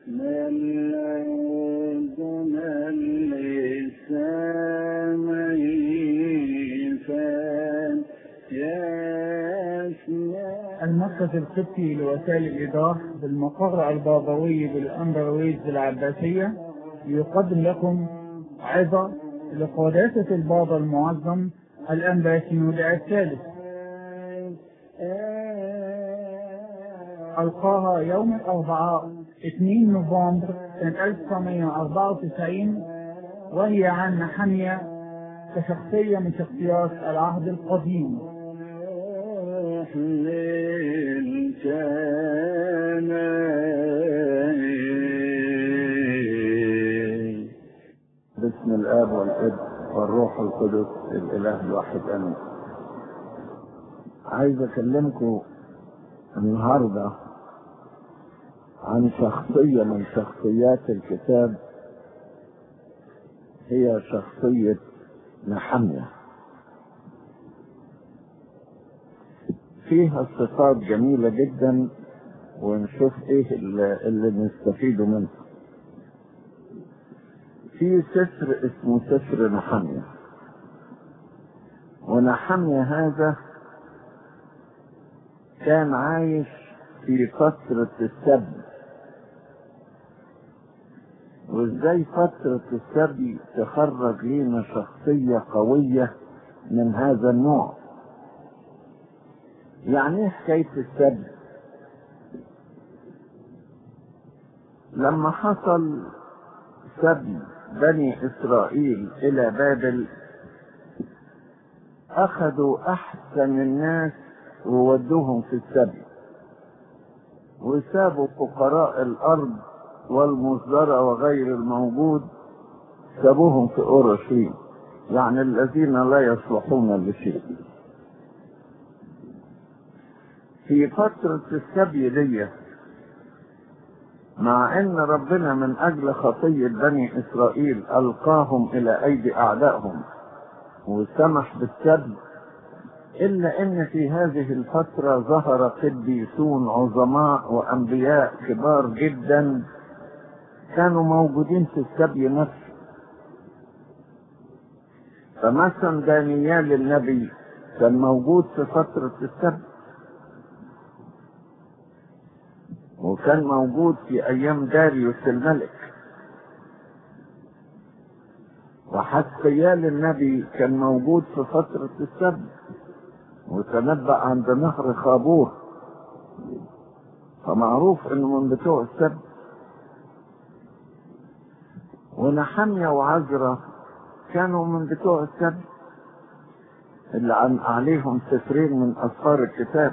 المركز القبطي لوسائل الإيضاح بالمقر البابوي بالأندرويز العباسية يقدم لكم عظة لقداسة البابا المعظم الأنبا شنودة الثالث، ألقاها يوم الأربعاء 2 نوفمبر سنة 1994، وهي عن نحمية كشخصية من شخصيات العهد القديم. باسم الآب والابن والروح القدس الإله الواحد آمين. عايز أكلمكم النهارده عن شخصية من شخصيات الكتاب، هي شخصية نحمية. فيها صفات جميلة جدا، ونشوف ايه اللي نستفيده منه. في سفر اسمه سفر نحمية، ونحمية هذا كان عايش في فترة السبي. وازاي فترة السبي تخرج لنا شخصية قوية من هذا النوع؟ يعني ايه حكاية السبي؟ لما حصل سبي بني إسرائيل إلى بابل، أخذوا أحسن الناس وودوهم في السبي، وسابوا فقراء الأرض والمصدرة وغير الموجود، سابوهم في أورشليم، يعني الذين لا يصلحون لشيء. في فترة السبي دي، مع ان ربنا من اجل خطية بني اسرائيل القاهم الى ايدي اعدائهم وسمح بالسبي، الا ان في هذه الفترة ظهر قديسون عظماء وانبياء كبار جدا كانوا موجودين في السبي نفسه. فمثلا دانيال النبي كان موجود في فترة السبي، وكان موجود في ايام داريوس الملك. وحسقيال النبي كان موجود في فترة السبي وتنبأ عند نهر خابور، فمعروف انه من بتوع السبي. ونحمية وعزرا كانوا من بتوع السبي اللي عليهم سفرين من اسفار الكتاب.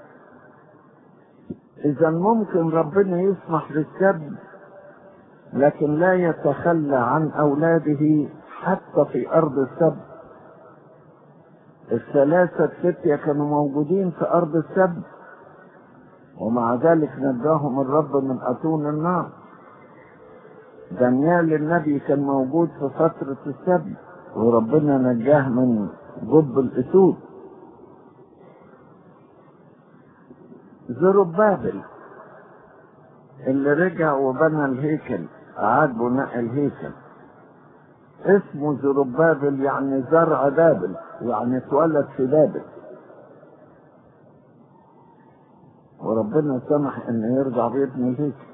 اذا ممكن ربنا يسمح بالسبي، لكن لا يتخلى عن اولاده حتى في ارض السبي. الثلاثة فتية كانوا موجودين في ارض السبي، ومع ذلك نجاهم الرب من اتون النار. دانيال النبي كان موجود في فترة السبي، وربنا نجاه من جب الاسود. زربابل اللي رجع وبنى الهيكل، أعاد بناء الهيكل، اسمه زربابل يعني زرع بابل، يعني اتولد في بابل، وربنا سمح انه يرجع بيبني الهيكل.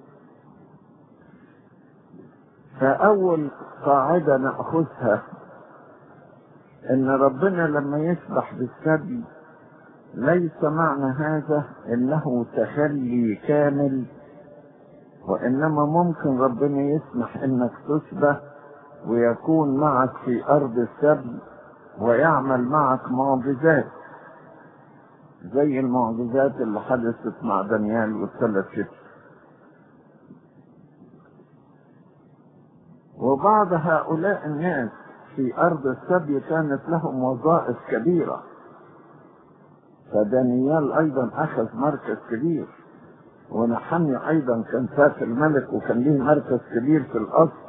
فأول قاعدة نأخذها ان ربنا لما يسمح بالسبي ليس معنى هذا انه تخلي كامل، وانما ممكن ربنا يسمح انك تسبح ويكون معك في ارض السبي ويعمل معك معجزات، زي المعجزات اللي حدثت مع دانيال والثلاث فتية. وبعض هؤلاء الناس في ارض السبي كانت لهم وظائف كبيرة، فدانيال ايضا اخذ مركز كبير، ونحمية ايضا كان فات الملك وكان ليه مركز كبير في القصر.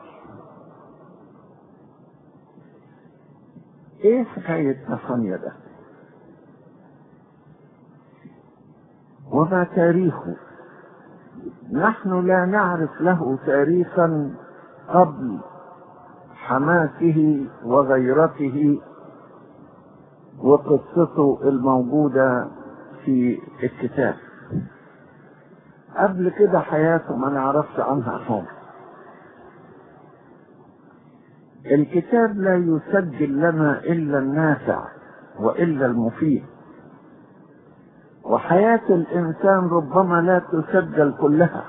ايه حكاية نحمية ده وما تاريخه؟ نحن لا نعرف له تاريخا قبل حماسه وغيرته وقصته الموجودة في الكتاب. قبل كده حياته ما نعرفش عنها حاجة. الكتاب لا يسجل لنا إلا النافع وإلا المفيد، وحياة الإنسان ربما لا تسجل كلها،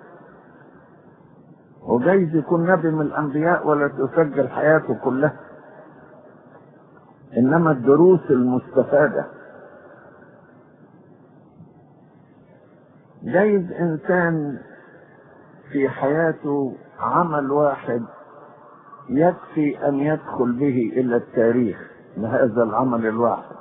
وجايز يكون نبي من الأنبياء ولا تسجل حياته كلها، إنما الدروس المستفادة. جايز إنسان في حياته عمل واحد يكفي أن يدخل به إلى التاريخ لهذا العمل الواحد،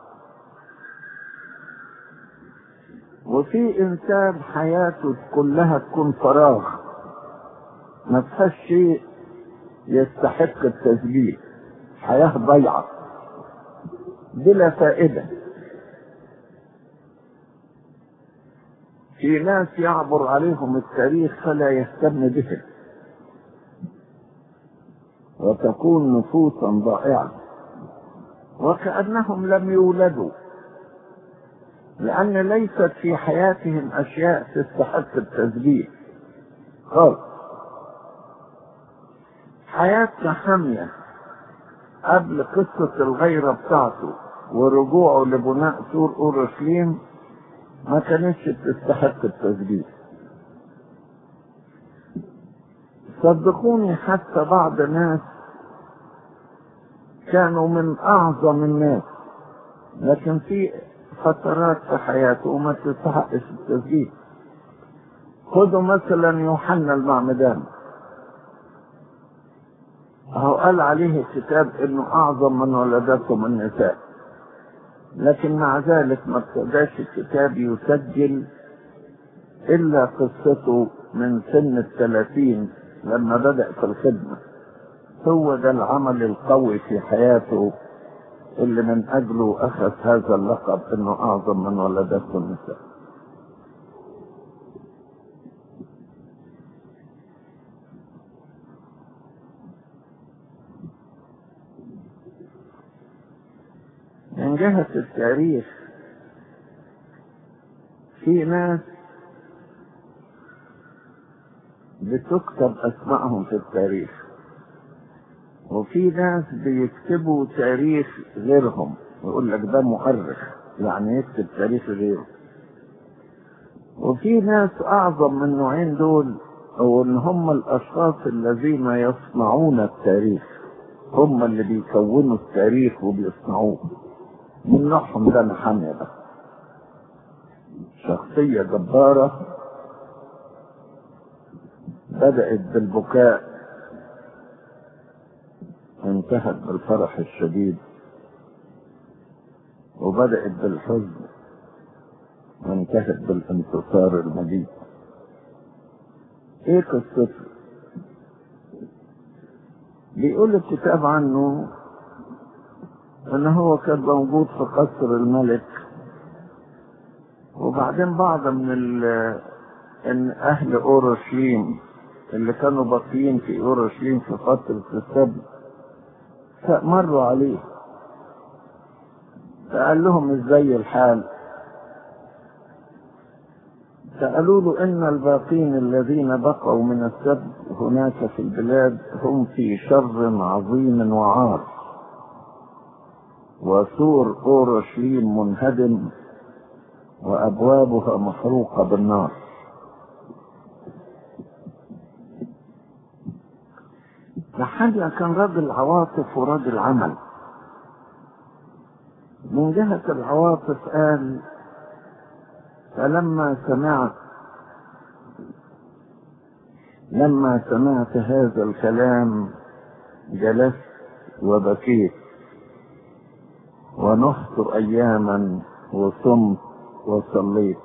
وفي إنسان حياته كلها تكون فراغ ما فيهاش شيء يستحق التسجيل، حياة ضيعة بلا فائدة. في ناس يعبر عليهم التاريخ فلا يهتم بهم، وتكون نفوسا ضائعة وكأنهم لم يولدوا، لأن ليست في حياتهم أشياء تستحق التسجيل خالص. حياتنا حامية قبل قصة الغيرة بتاعته ورجوعه لبناء سور أورشليم ما كانتش تستحق التسجيل. صدقوني حتى بعض الناس كانوا من أعظم الناس، لكن في فترات في حياته ما تستحقش التسجيل. خذوا مثلا يوحنا المعمدان، هو قال عليه الكتاب انه اعظم من ولدتهم النساء، لكن مع ذلك ما ابتداش الكتاب يسجل الا قصته من سن 30 لما بدأ في الخدمة. هو ده العمل القوي في حياته اللي من اجله اخذ هذا اللقب انه اعظم من ولدته النساء. من جهة التاريخ في ناس بتكتب اسمائهم في التاريخ، وفي ناس بيكتبوا تاريخ غيرهم، يقول لك ده مؤرخ يعني يكتب تاريخ غيره. وفي ناس اعظم من النوعين دول، او ان هم الاشخاص الذين يصنعون التاريخ، هم اللي بيكونوا التاريخ وبيصنعوه. من نوعهم ده نحمية ده، شخصية جبارة بدأت بالبكاء انتهت بالفرح الشديد، وبدأت بالحزن وانتهت بالانتصار المجيد. ايه قصته؟ بيقول الكتاب عنه ان هو كان موجود في قصر الملك، وبعدين بعض من ان اهل اورشليم اللي كانوا باقيين في اورشليم في فترة السبي مروا عليه، فقال لهم ازاي الحال؟ سألوا له ان الباقين الذين بقوا من السبي هناك في البلاد هم في شر عظيم وعار، وسور اورشليم منهدم وابوابها محروقة بالنار. نحمية كان راجل عواطف وراجل عمل. من جهة العواطف قال: فلما سمعت هذا الكلام جلست وبكيت ونحت اياما وصمت وصليت.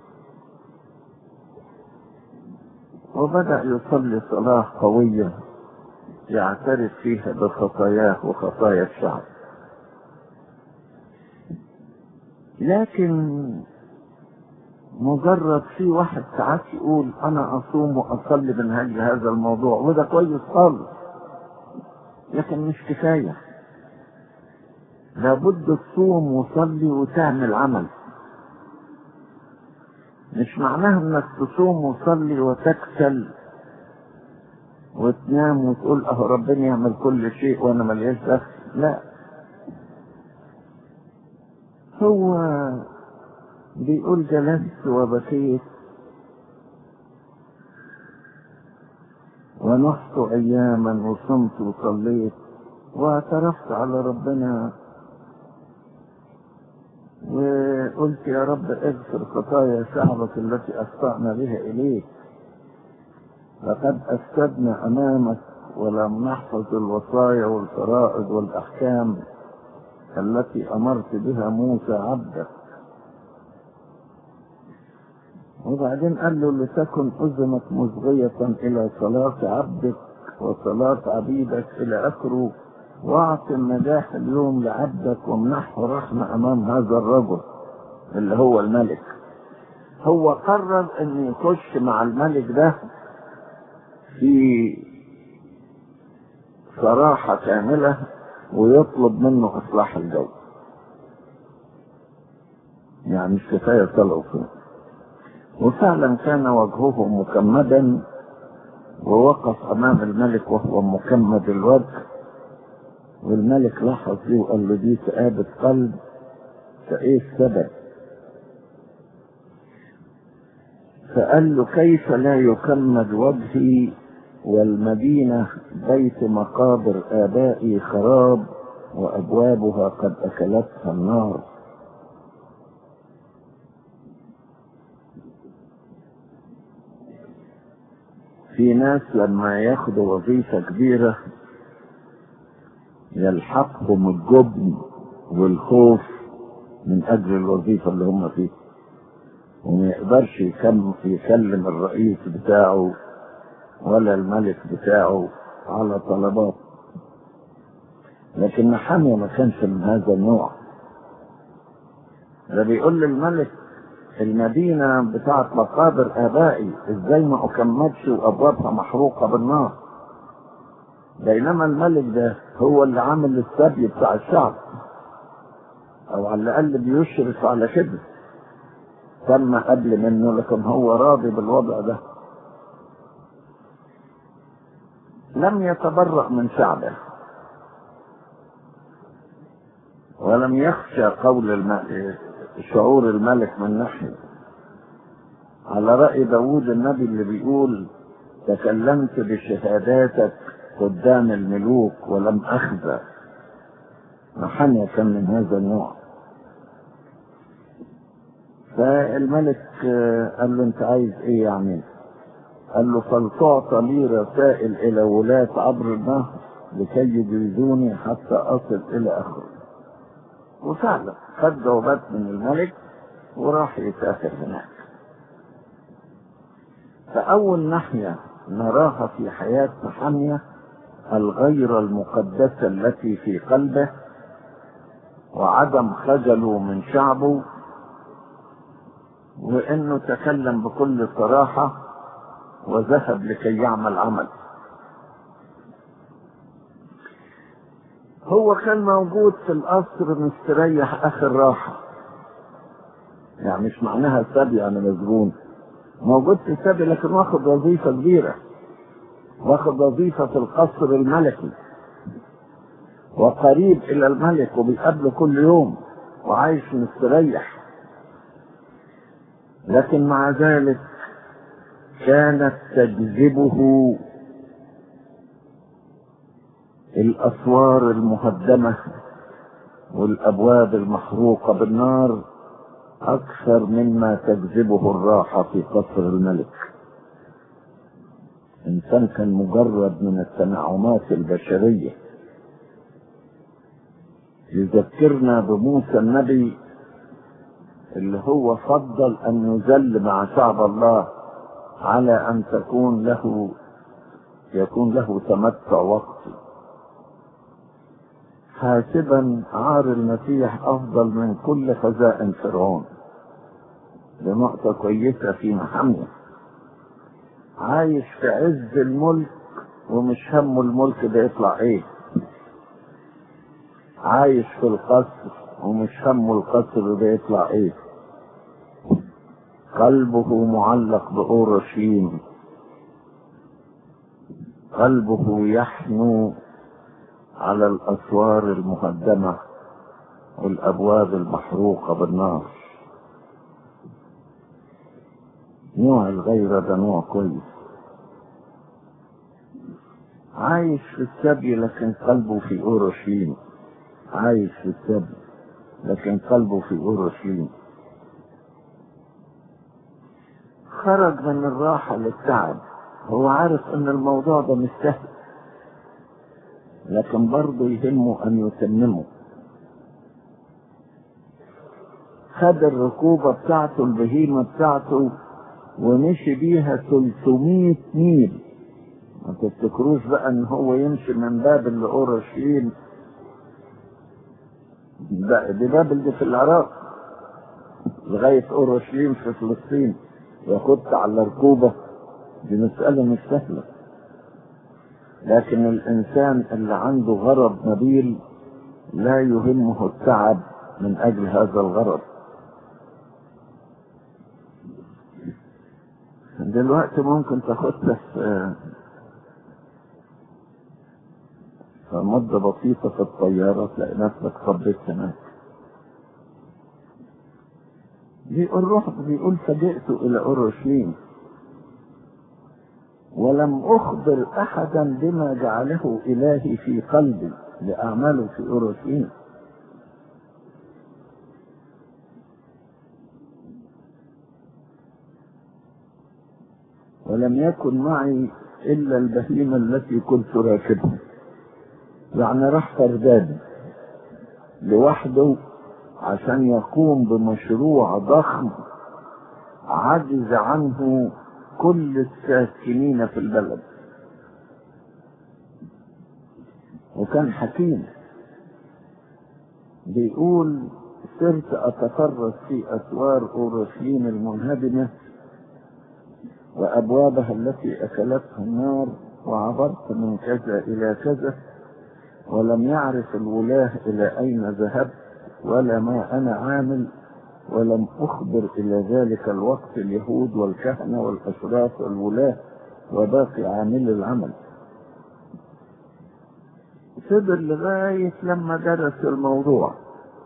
وبدأ يصلي صلاة قوية يعترف فيها بخطاياه وخطايا الشعب. لكن مجرد في واحد ساعات يقول انا اصوم واصلي من اجل هذا الموضوع، وده كويس خالص، لكن مش كفاية. لابد تصوم وتصلي وتعمل عمل. مش معناها انك تصوم وتصلي وتكسل وتنام وتقول اهو ربنا يعمل كل شيء وانا ملياش دخل. لا، هو بيقول جلست وبكيت ونحت اياما وصمت وصليت واعترفت على ربنا وقلت يا رب اغفر خطايا شعبك التي اخطأنا بها اليك، لقد افسدنا امامك ولم نحفظ الوصايا والفرائض والاحكام التي امرت بها موسى عبدك. وبعدين قال له لتكن اذنك مصغية الى صلاة عبدك وصلاة عبيدك الى اخره، واعط النجاح اليوم لعبدك وامنحه رحمة امام هذا الرجل اللي هو الملك. هو قرر ان يخش مع الملك ده في صراحة كاملة ويطلب منه اصلاح الجو. يعني مش كفاية صلاة وصوم. وفعلا كان وجهه مكمدا ووقف امام الملك وهو مكمد الوجه، والملك لاحظ دي وقال له دي كآبة قلب، فايه السبب؟ فقال له كيف لا يكمد وجهي والمدينة بيت مقابر آبائي خراب وأبوابها قد أكلتها النار. في ناس لما ياخدوا وظيفة كبيرة يلحقهم الجبن والخوف من أجل الوظيفة اللي هم فيه، وما يقدرش يكلم الرئيس بتاعه ولا الملك بتاعه على طلبات. لكن نحمية ما كانش من هذا النوع. ده بيقول للملك المدينة بتاعت مقابر آبائي ازاي ما أكمدش وأبوابها محروقة بالنار، بينما الملك ده هو اللي عامل السبي بتاع الشعب، أو على الأقل بيشرف على كده، تم قبل منه، لكن هو راضي بالوضع ده. لم يتبرأ من شعبه ولم يخشى قول شعور الملك من ناحية، على رأي داود النبي اللي بيقول تكلمت بشهاداتك قدام الملوك ولم أخزى. نحمية كان من هذا النوع. فالملك قال له انت عايز ايه يعني؟ قال له فلتعطى لي رسائل الى ولاة عبر النهر لكي يجيزوني حتى اصل الى اخره. وفعلا خد جوابات من الملك وراح يسافر هناك. فاول ناحية نراها في حياة نحمية الغيرة المقدسة التي في قلبه وعدم خجله من شعبه، وانه تكلم بكل صراحة وذهب لكي يعمل عمل. هو كان موجود في القصر مستريح اخر راحة، يعني مش معناها سبي يعني مسجون، موجود في سبي لكن واخد وظيفة كبيرة، واخد وظيفة في القصر الملكي وقريب الى الملك وبيقابله كل يوم وعايش مستريح. لكن مع ذلك كانت تجذبه الأسوار المهدمة والأبواب المحروقة بالنار أكثر مما تجذبه الراحة في قصر الملك. إنسان كان مجرد من التنعمات البشرية. يذكرنا بموسى النبي اللي هو فضل أن يذل مع شعب الله على أن يكون له تمتع وقتي، حاسبا عار المسيح أفضل من كل خزائن فرعون. دي نقطة كويسة في محمد. عايش في عز الملك ومش همه الملك ده يطلع ايه. عايش في القصر ومش همه القصر ده يطلع ايه. قلبه معلق بأورشليم، قلبه يحنو على الأسوار المهدمة والأبواب المحروقة بالنار. نوع الغيرة ده نوع كويس. عايش في السبي لكن قلبه في أورشليم. عايش في السبي لكن قلبه في أورشليم. خرج من الراحة للتعب. هو عارف ان الموضوع ده مش سهل، لكن برضه يهمه ان يتممه. خد الركوبة بتاعته البهيمة بتاعته ومشي بيها 300 ميل. ما تفتكروش بقى ان هو يمشي من بابل لأورشليم. دي بابل دي في العراق لغاية أورشليم في فلسطين، ياخدت على ركوبة. دي مسألة مش سهلة. لكن الإنسان اللي عنده غرض نبيل لا يهمه التعب من أجل هذا الغرض. دلوقتي ممكن تاخدها في مدة بسيطة في الطيارة تلاقي نفسك صبيت هناك. بيقول فجئت إلى أورشليم ولم أخبر أحدا بما جعله إلهي في قلبي لأعمله في أورشليم. ولم يكن معي إلا البهيمة التي كنت راكبها. يعني راح فردان لوحده عشان يقوم بمشروع ضخم عجز عنه كل الساكنين في البلد. وكان حكيم. بيقول صرت أتفرس في أسوار أورشليم المنهدمة وأبوابها التي أكلتها النار، وعبرت من كذا إلى كذا، ولم يعرف الولاة إلى أين ذهبت ولا ما أنا عامل، ولم أخبر إلى ذلك الوقت اليهود والكهنة والأشراف والولاة وباقي عامل العمل. فضل لغاية لما درس الموضوع،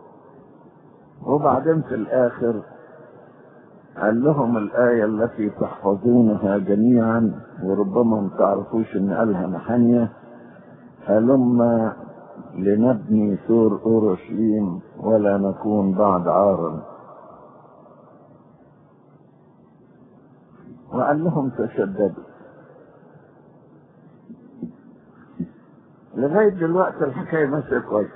وبعدين في الآخر قال لهم الآية التي تحفظونها جميعا وربما ما تعرفوش إن قالها نحنيا: هلما لنبني سور أورشليم ولا نكون بعد عارا. وقال لهم تشددوا. لغاية دلوقتي الحكاية ماشية كويس،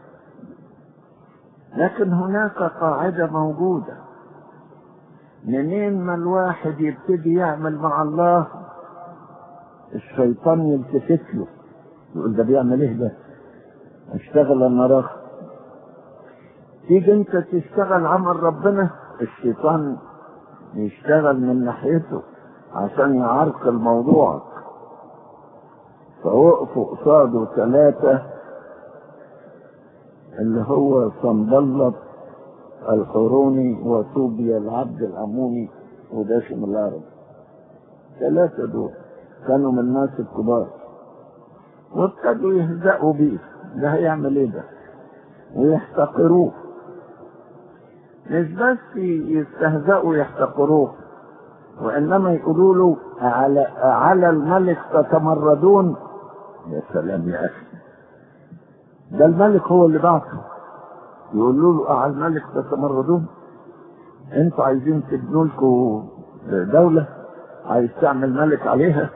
لكن هناك قاعدة موجودة. منين ما الواحد يبتدي يعمل مع الله الشيطان يلتفت له يقول ده بيعمل ايه ده؟ اشتغل النراخ. تيجي انت تشتغل عمل ربنا الشيطان يشتغل من ناحيته عشان يعرقل موضوعك. فوقفوا قصاده 3 اللي هو صنبلط الحوروني وطوبيا العبد العموني وداشم العرب. 3 دول كانوا من الناس الكبار، وابتدوا يهزأوا بيه. ده هيعمل ايه ده؟ ويحتقروه. مش بس يستهزأوا يحتقروه، وإنما يقولوا له على الملك تتمردون. يا سلام يا أخي، ده الملك هو اللي بعثه. يقولوا له على الملك تتمردون؟ انتوا عايزين تبنوا لكم دولة عايز تعمل ملك عليها؟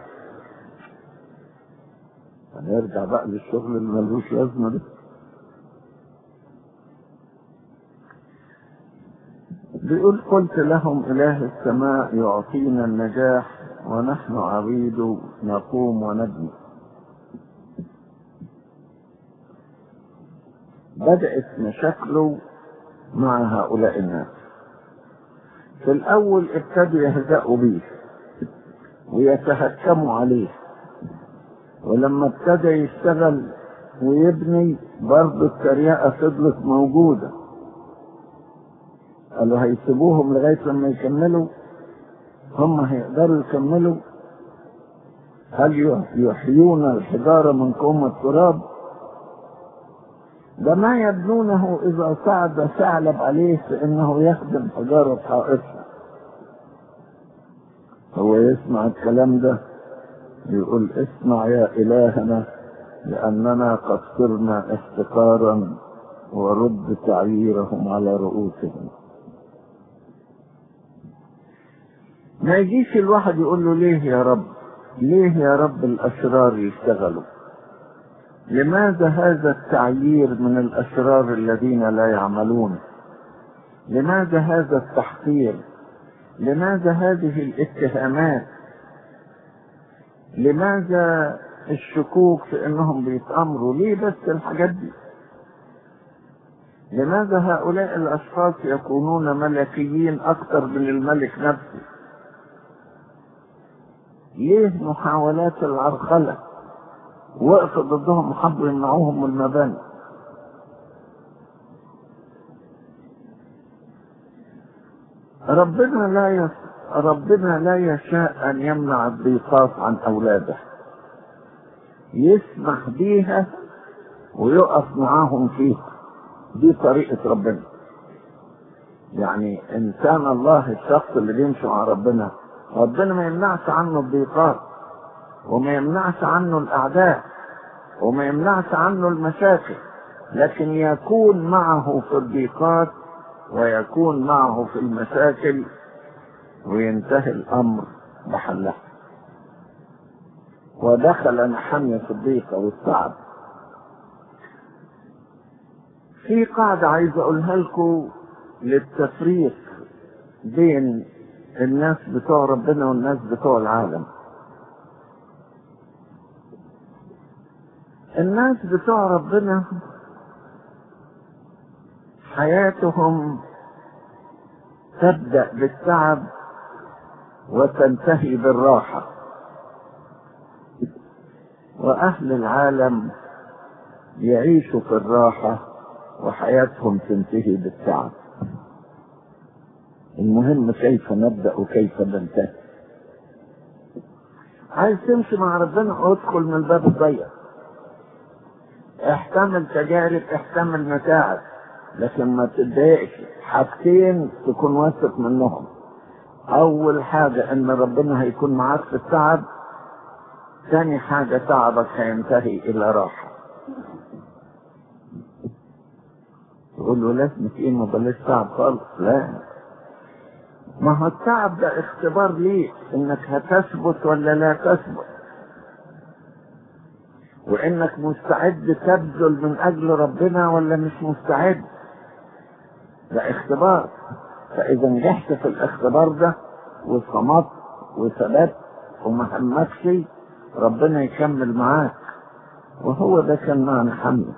هنرجع بقى للشغل اللي ملوش لازمة ده. بيقول قلت لهم إله السماء يعطينا النجاح ونحن عبيد نقوم ونبني. بدأت مشاكله مع هؤلاء الناس. في الأول ابتدوا يهزأوا بيه ويتهكموا عليه، ولما ابتدى يشتغل ويبني برضه التريقة فضلت موجودة. قالوا هيسيبوهم لغاية لما يكملوا؟ هم هيقدروا يكملوا؟ هل يحيون الحجارة من كوم التراب؟ ده ما يبنونه إذا صعد ثعلب عليه فإنه يخدم حجارة حائطها. هو يسمع الكلام ده يقول اسمع يا إلهنا لأننا قد صرنا احتقارا ورد تعييرهم على رؤوسهم. ما يجيش الواحد يقول له ليه يا رب، ليه يا رب الأشرار يشتغلوا؟ لماذا هذا التعيير من الأشرار الذين لا يعملون؟ لماذا هذا التحقير؟ لماذا هذه الاتهامات؟ لماذا الشكوك في انهم بيتأمروا؟ ليه بس الحاجات دي؟ لماذا هؤلاء الاشخاص يكونون ملكيين اكثر من الملك نفسه؟ ليه محاولات العرقلة؟ وقف ضدهم وحبوا يمنعوهم من المباني. ربنا لا يشاء ان يمنع الضيقات عن اولاده، يسمح بيها ويقف معاهم فيها. دي طريقة ربنا. يعني انسان الله الشخص اللي بيمشي مع ربنا ما يمنعش عنه الضيقات، وما يمنعش عنه الاعداء، وما يمنعش عنه المشاكل، لكن يكون معه في الضيقات ويكون معه في المشاكل وينتهي الامر بحلها. ودخل نحمية في الضيقة والصعب. في قاعدة عايز اقولها لكم للتفريق بين الناس بتوع ربنا والناس بتوع العالم. الناس بتوع ربنا حياتهم تبدأ بالتعب وتنتهي بالراحة، وأهل العالم يعيشوا في الراحة وحياتهم تنتهي بالتعب. المهم كيف نبدأ وكيف ننتهي. عايز تمشي مع ربنا ادخل من الباب الضيق، احتمل تجارب، احتمل متاعب، لكن ما تتضايقش. حاجتين تكون واثق منهم: اول حاجة ان ربنا هيكون معاك في التعب، ثاني حاجة تعبك هينتهي الى راحة. تقول له لازم في ما بلاش تعب خالص. لا، ما هو التعب ده اختبار ليك انك هتثبت ولا لا تثبت، وانك مستعد تبذل من اجل ربنا ولا مش مستعد. ده اختبار. فاذا نجحت في الاختبار ده وصمت وثبت وما همكش، ربنا يكمل معاك. وهو ده كان مع نحمية.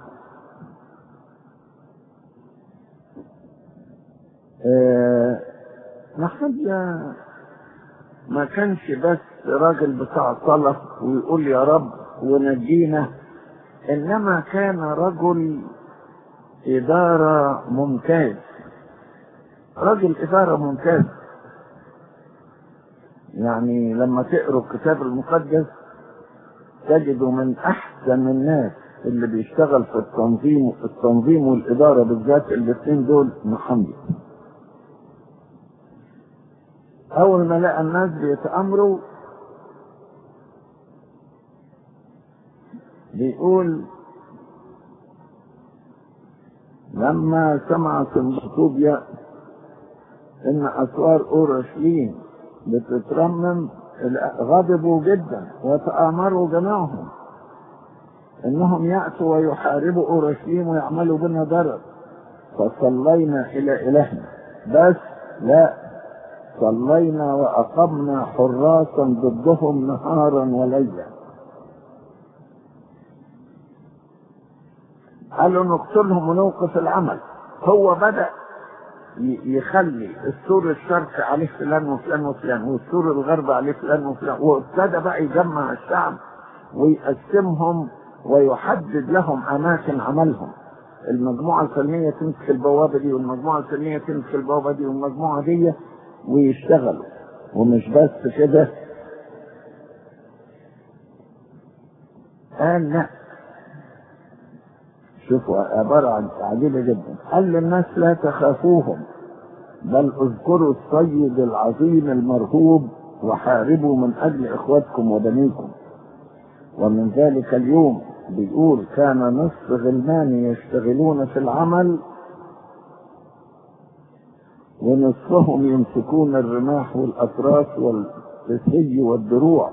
نحمية ما كانش بس راجل بتاع صلاة ويقول يا رب ونجينا، انما كان رجل إدارة ممتاز، رجل إدارة ممتاز. يعني لما تقروا الكتاب المقدس تجدوا من أحسن الناس اللي بيشتغل في التنظيم والإدارة بالذات الاثنين دول نحمية. أول ما لقى الناس بيتأمروا بيقول لما سمع سنبطوبيا ان اسوار اورشليم بتترمم غضبوا جدا وتآمروا جميعهم انهم يأتوا ويحاربوا اورشليم ويعملوا بنا ضرر. فصلينا الى الهنا، بس لا، صلينا واقمنا حراسا ضدهم نهارا وليلا. قالوا نقتلهم ونوقف العمل. هو بدأ يخلي السور الشرقي عليه فلان وفلان وفلان، والسور الغربي عليه فلان وفلان، وابتدى بقى يجمع الشعب ويقسمهم ويحدد لهم اماكن عملهم. المجموعة الفلانية تمسك البوابة دي، والمجموعة الفلانية تمسك البوابة دي، والمجموعة دي، ويشتغلوا. ومش بس كده، قال لا، شوفوا عبارة عجيبة جدا، قال للناس لا تخافوهم، بل اذكروا الصيد العظيم المرهوب وحاربوا من اجل اخواتكم وبنيكم. ومن ذلك اليوم بيقول كان نصف غلمان يشتغلون في العمل، ونصفهم يمسكون الرماح والأطراس والسي والدروع،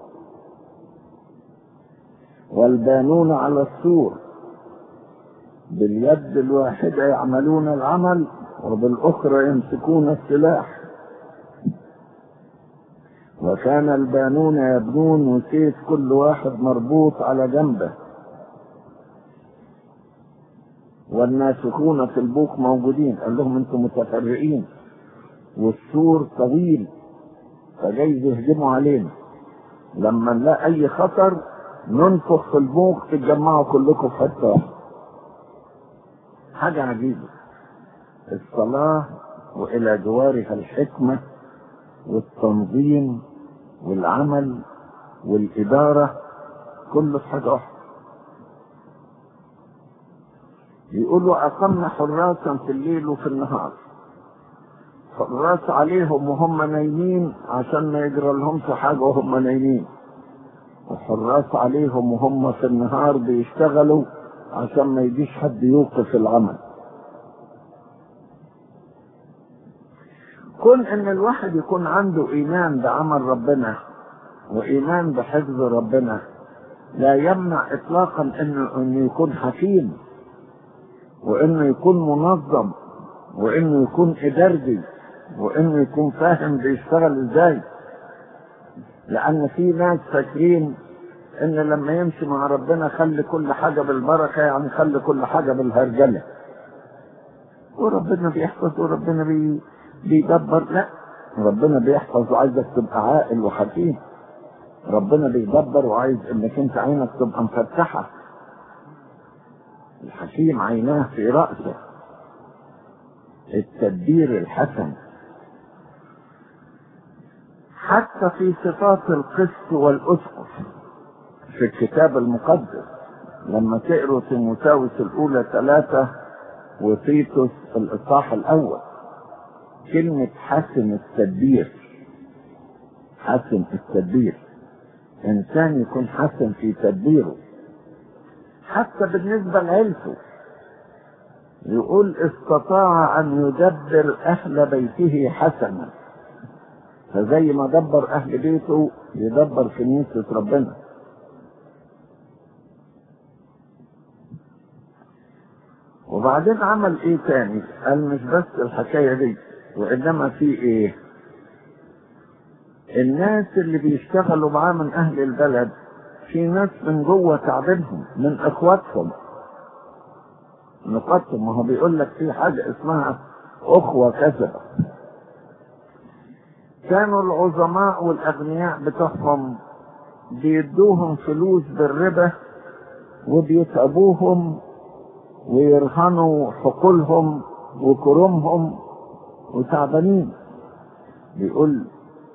والبانون على السور باليد الواحدة يعملون العمل، وبالأخرى يمسكون السلاح. وكان البانون يبنون وسيف كل واحد مربوط على جنبه، والناسخون في البوق موجودين. قال لهم انتم متفرقين والسور طويل فجايز يهجموا علينا، لما نلاقي اي خطر ننفخ في البوق تتجمعوا كلكم في حته واحده. حاجه عجيبه، الصلاه والى جوارها الحكمه والتنظيم والعمل والاداره كله في حاجه واحده. يقولوا أقمنا حراسا في الليل وفي النهار، حراس عليهم وهم نايمين عشان ما يجرى لهمش حاجة وهم نايمين، وحراس عليهم وهم في النهار بيشتغلوا عشان ما يجيش حد يوقف العمل. كون ان الواحد يكون عنده ايمان بعمل ربنا وايمان بحفظ ربنا لا يمنع اطلاقا انه يكون حكيم، وانه يكون منظم، وانه يكون اداري، وانه يكون فاهم بيشتغل ازاي. لان في ناس فاكرين ان لما يمشي مع ربنا خلي كل حاجة بالبركة، يعني خلي كل حاجة بالهرجلة، وربنا بيحفظ وربنا بيدبر. لا، ربنا بيحفظ وعايزك تبقى عاقل وحكيم. ربنا بيدبر وعايز انك انت عينك تبقى مفتحة. الحكيم عيناه في رأسه، التدبير الحسن. حتى في صفات القس والأسقف في الكتاب المقدس، لما تقروا تيموثاوس الأولى 3 وتيتوس الإصحاح الأول، كلمة حسن التدبير. حسن التدبير، إنسان يكون حسن في تدبيره. حتى بالنسبة لعيلته يقول استطاع أن يدبر أهل بيته حسنا، فزي ما دبر أهل بيته يدبر كنيسة ربنا. وبعدين عمل ايه تاني؟ قال مش بس الحكاية دي، وإنما في ايه؟ الناس اللي بيشتغلوا معاه من أهل البلد، في ناس من جوه تعبينهم من اخواتهم نقطهم. ما هو بيقول لك في حاجة اسمها اخوة كذبة. كانوا العظماء والاغنياء بتوعهم بيدوهم فلوس بالربا وبيتعبوهم ويرهنوا حقولهم وكرمهم وتعبانين. بيقول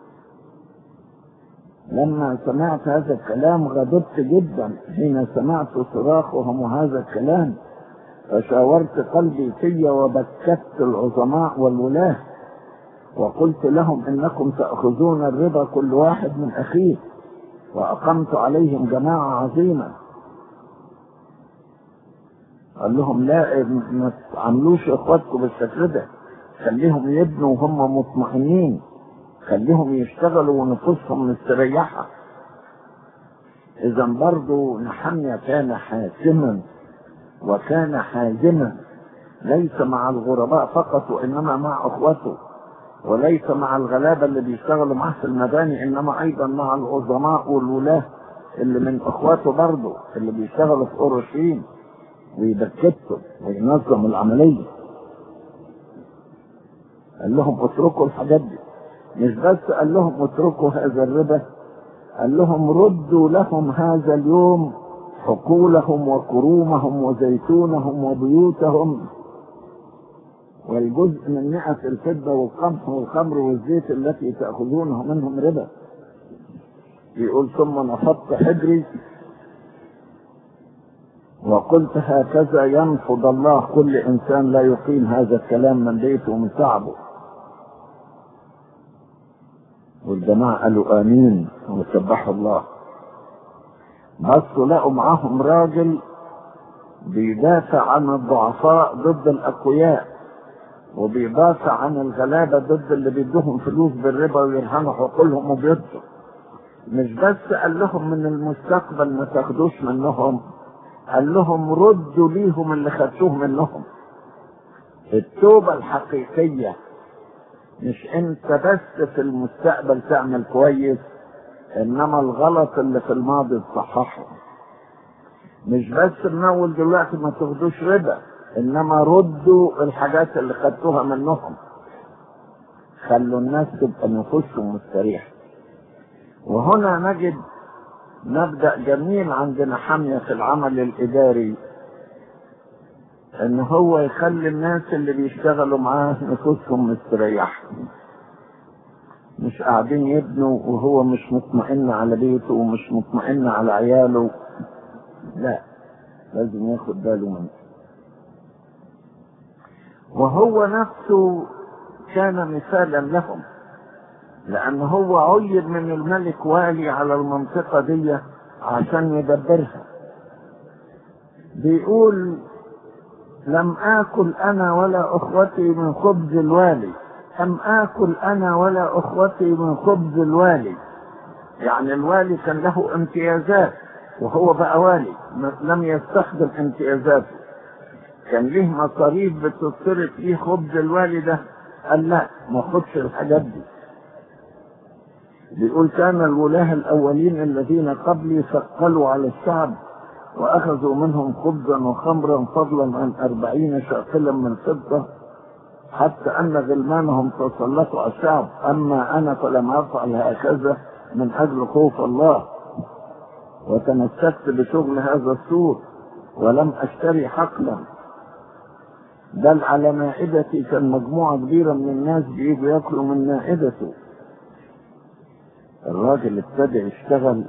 لما سمعت هذا الكلام غضبت جدا حين سمعت صراخهم وهذا الكلام، فشاورت قلبي في وبكت العظماء والولاة وقلت لهم انكم تأخذون الربا كل واحد من اخيه، واقمت عليهم جماعة عظيمة. قال لهم لا، ما تعملوش اخواتكم بالشكل ده، خليهم يبنوا وهم مطمئنين، خليهم يشتغلوا ونفوسهم مستريحة. اذا برضو نحميا كان حاسما وكان حازما، ليس مع الغرباء فقط وانما مع اخوته، وليس مع الغلابة اللي بيشتغلوا معه في المباني، انما ايضا مع العظماء والولاة اللي من اخواته برضو اللي بيشتغلوا في اورشليم، ويبكتهم وينظم العملية. قال لهم اتركوا الحاجات دي. مش بس قال لهم اتركوا هذا الربا، قال لهم ردوا لهم هذا اليوم حقولهم وكرومهم وزيتونهم وبيوتهم والجزء من 100 الفضة والقمح والخمر والزيت التي تأخذونه منهم ربا. يقول ثم نفضت حجري وقلت هكذا ينفض الله كل إنسان لا يقيم هذا الكلام من بيته ومن تعبه. والجماعة قالوا آمين وسبحوا الله. بصوا لقوا معاهم راجل بيدافع عن الضعفاء ضد الأقوياء، وبيدافع عن الغلابة ضد اللي بيدوهم فلوس بالربا ويرهنوا حقولهم وبيدوا. مش بس قال لهم من المستقبل ما تاخدوش منهم، قال لهم ردوا ليهم اللي خدتوه منهم. التوبة الحقيقية مش انت بس في المستقبل تعمل كويس، انما الغلط اللي في الماضي تصححه. مش بس من اول دلوقتي ما تاخدوش ربا، انما ردوا الحاجات اللي خدتوها منهم. خلوا الناس تبقى نفوسهم مستريحة. وهنا نجد مبدأ جميل عندنا حمية في العمل الإداري، ان هو يخلي الناس اللي بيشتغلوا معاه نفوسهم مستريحة، مش قاعدين يبنوا وهو مش مطمئن على بيته ومش مطمئن على عياله. لا، لازم ياخد باله منه. وهو نفسه كان مثالا لهم، لأن هو عين من الملك والي على المنطقة دي عشان يدبرها. بيقول لم آكل أنا ولا أخوتي من خبز الوالي، لم آكل أنا ولا أخوتي من خبز الوالي. يعني الوالي كان له امتيازات وهو بقى والي، لم يستخدم امتيازاته، كان ليه مصاريف بتصرف ليه خبز الوالي ده، قال لا ما خدش الحاجات دي. بيقول كان الولاة الأولين الذين قبلي ثقلوا على الشعب وأخذوا منهم خبزا وخمرا فضلا عن 40 شاقلا من فضة، حتى أن غلمانهم تسلطوا على الشعب. أما أنا فلم أفعل هكذا من أجل خوف الله، وتمسكت بشغل هذا السور ولم أشتري حقلا، بل على مائدتي كان مجموعة كبيرة من الناس بيجوا يأكلوا من مائدته. الراجل ابتدى يشتغل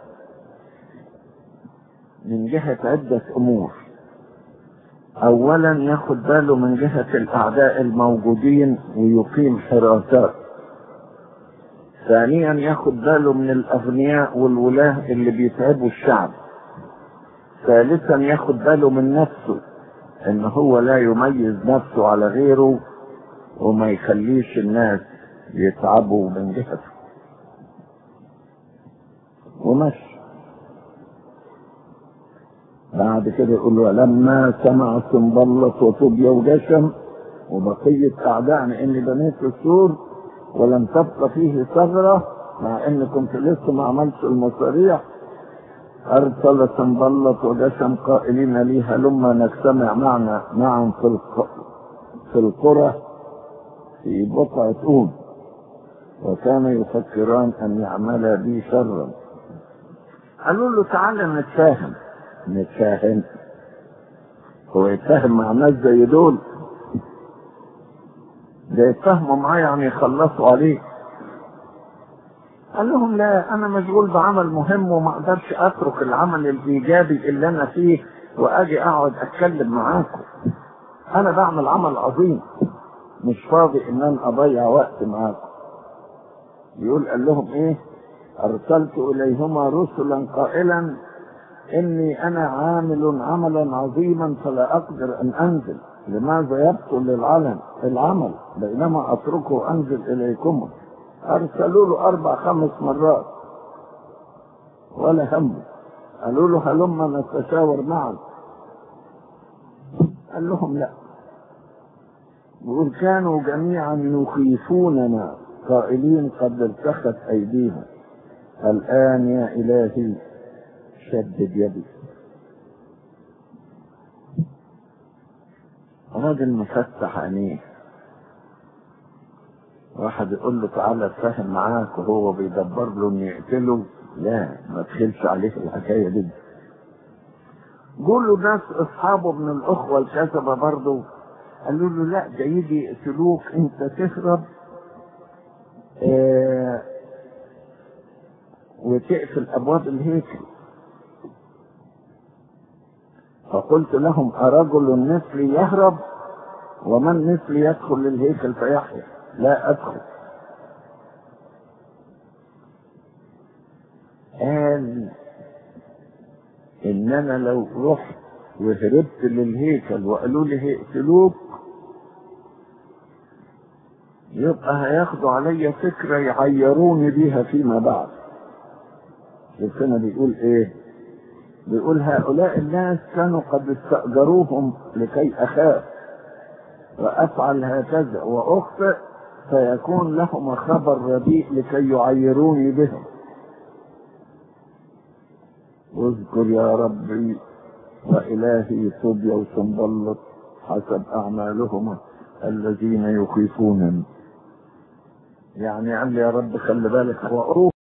من جهة عدة أمور. أولا ياخد باله من جهة الأعداء الموجودين ويقيم حراسات. ثانيا ياخد باله من الأغنياء والولاة اللي بيتعبوا الشعب. ثالثا ياخد باله من نفسه، إن هو لا يميز نفسه على غيره وما يخليش الناس يتعبوا من جهته. ومشي. بعد كده يقول له لما سمع سنبلط وطوبيا وجشم وبقية أعدائنا إني بنيت السور ولم تبقى فيه ثغرة، مع إن كنت لسه ما عملتش المصاريع، أرسل سنبلط وجشم قائلين لي هلما نجتمع معا في القرى في بقعة أود، وكان يفكران أن يعمل بي شرا. قالوا له تعالى نتفاهم. هو يتفاهم مع ناس زي دول؟ ده يتفاهموا معاه يعني يخلصوا عليه. قال لهم لا، انا مشغول بعمل مهم وما اقدرش اترك العمل الايجابي اللي انا فيه واجي اقعد اتكلم معاكم. انا بعمل عمل عظيم، مش فاضي ان انا اضيع وقت معاكم. يقول قال لهم ايه؟ ارسلت اليهما رسلا قائلا اني انا عامل عملا عظيما فلا اقدر ان انزل، لماذا يبطل العمل بينما اتركه انزل اليكم؟ ارسلوا له 4-5 مرات ولا هم. قالوا له هلما نتشاور معا، قال لهم لا. يقول كانوا جميعا يخيفوننا قائلين قد ارتخت ايديهم، الان يا الهي شدد يدي. راجل مفتح عينيه، واحد يقول له تعالى اتفاهم معاك وهو بيدبر له انه يقتله، لا ما تخلش عليه الحكايه دي. قولوا ناس اصحابه من الاخوه الكذبه برضه قالوا له لا ده يجي يقتلوك انت تهرب وتقفل ابواب الهيكل. فقلت لهم أرجل مثلي يهرب ومن مثلي يدخل للهيكل فيحيا؟ لا أدخل. قال إن أنا لو رحت وهربت للهيكل وقالوا لي هيقتلوك يبقى هياخدوا علي فكرة يعيروني بيها فيما بعد. ربنا بيقول إيه؟ بيقول هؤلاء الناس كانوا قد استأجروهم لكي أخاف وأفعل هكذا وأخطئ فيكون لهم خبر رديء لكي يعيروني بهم. واذكر يا ربي وإلهي صبيا وسنبلط حسب أعمالهم الذين يخيفونني. يعني قال لي يا رب خلي بالك وأروح